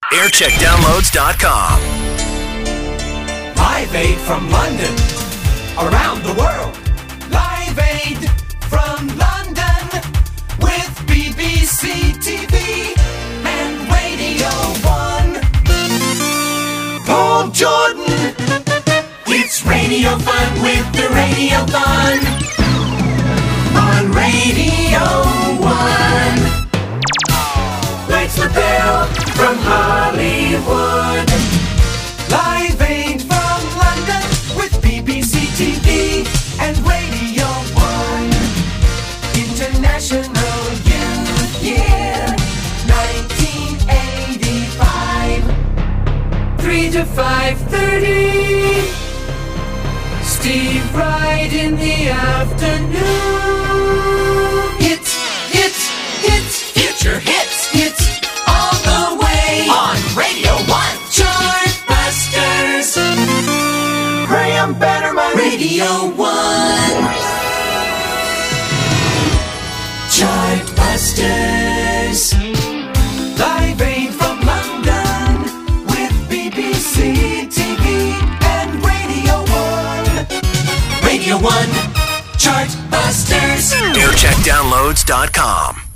Aircheckdownloads.com. Live Aid from London, around the world. Live Aid from London with BBC TV and Radio 1. Paul Jordan. It's Radio Fun with the Radio Fun on Radio 1. Lights Liddell from Hollywood. Live Aid from London with BBC TV and Radio 1. International Youth Year 1985. 3 to 5:30. Steve Wright in the afternoon. Hits, future hits all the way on Radio 1. Chartbusters. Graham Bannerman. Radio 1. Chartbusters. Live Aid from London with BBC TV and Radio 1. Radio 1. Chartbusters. Aircheckdownloads.com.